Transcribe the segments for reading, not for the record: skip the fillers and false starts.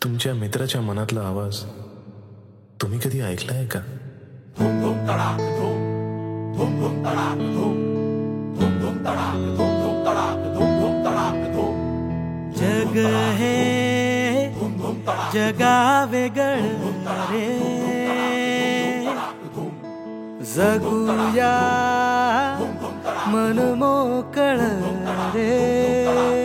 तुमच्या मित्राच्या मनातला आवाज तुम्ही कधी ऐकलाय का? जग हे जगा वेगळ रे, जगूया मन मोकळ रे.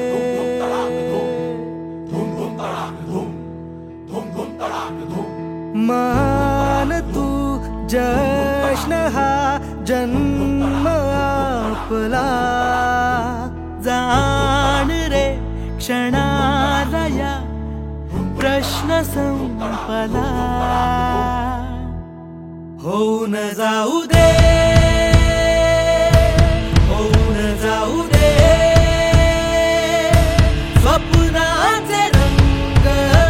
मान तू जश्न हा जन्म आपला, जाण रे क्षणाला या प्रश्न संपला. होऊन जाऊ दे, होऊन जाऊ दे स्वप्नाचे रंग,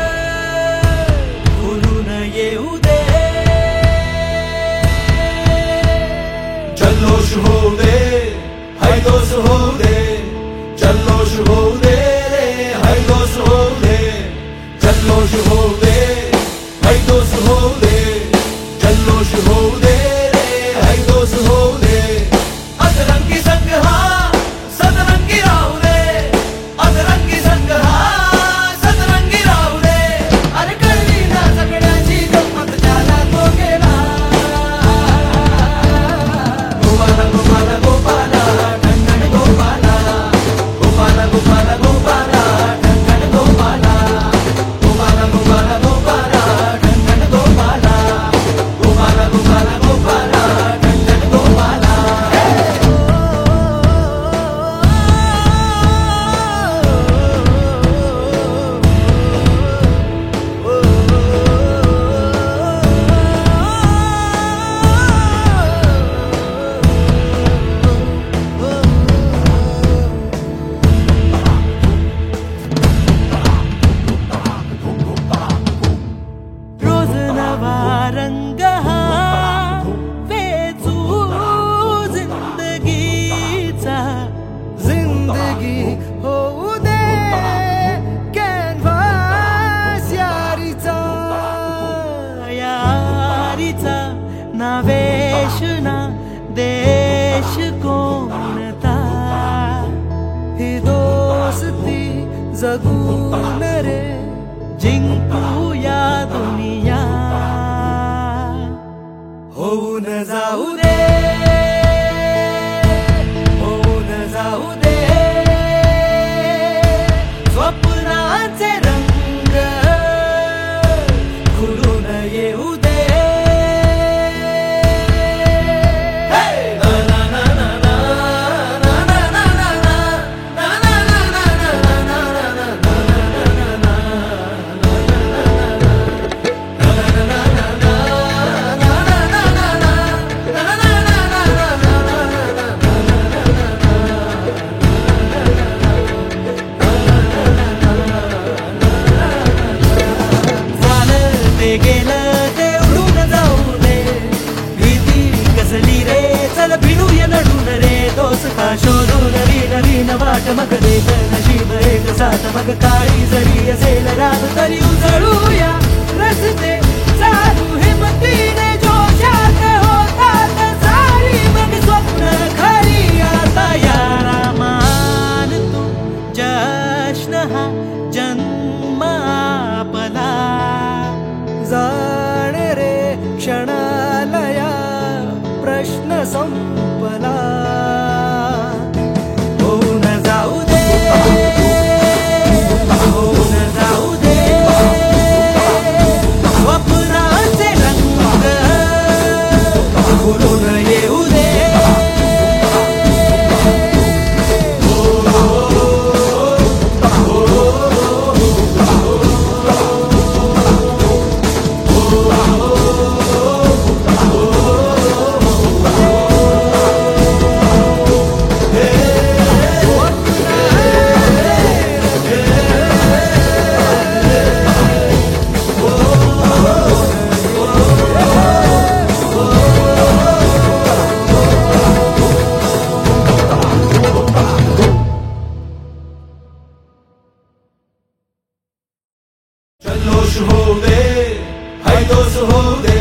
फुलून येऊ दे. जल्लोष होऊ दे, हैदोस होऊ दे, जल्लोष होऊ दे रे, हैदोस होऊ दे, जल्लोष होऊ दे, हैदोस होऊ दे, जल्लोष होऊ दे रे, हैदोस होऊ दे. अदरंगी संग हा सदरंगी राहू दे, अदरंगी संग हा सदरंगी राहू दे. अरे कळली ना सगळ्याची गंमत, ज्याला तो गेला. गोपाला गोपाला गोपाला ठणठण गोपाला, गोपाला गोपाला गोपाला ठणठण गोपाला, गोपाला गोपाला गोपाला ठणठण गोपाला, गोपाला गोपाला गोपाला ठणठण गोपाला. रोज नवा रंग हा वेचू जिंदगीचा, जिंदगी होऊ दे कॅनव्हास यारीचा, यारीचा ना वेश ना देश कोणता. ही दोस्ती जगून रे जिंकूया दुनिया. होऊन जाऊ दे, होऊन जाऊ दे स्वप्नाचे रंग, खुलून येऊ दे. गेलं ते उडून जाऊ दे, भीती कसली रे, चल भिडूया लढून रे. दोस्ता शोधून नवीन वाट मग देत नशीब एक साथ, मग काळी जरी असेल रात तरी उजळूया रस्ते चालू हिमतीने जोशात होतात सारी, मग स्वप्न खरी आता. यारा मान तू जश्न हा जन्म आपला, जाण रे क्षणाला या प्रश्न संपला. होऊन जाऊ दे, होऊन जाऊ दे जल्लोष होऊ दे, हैदोस होऊ दे.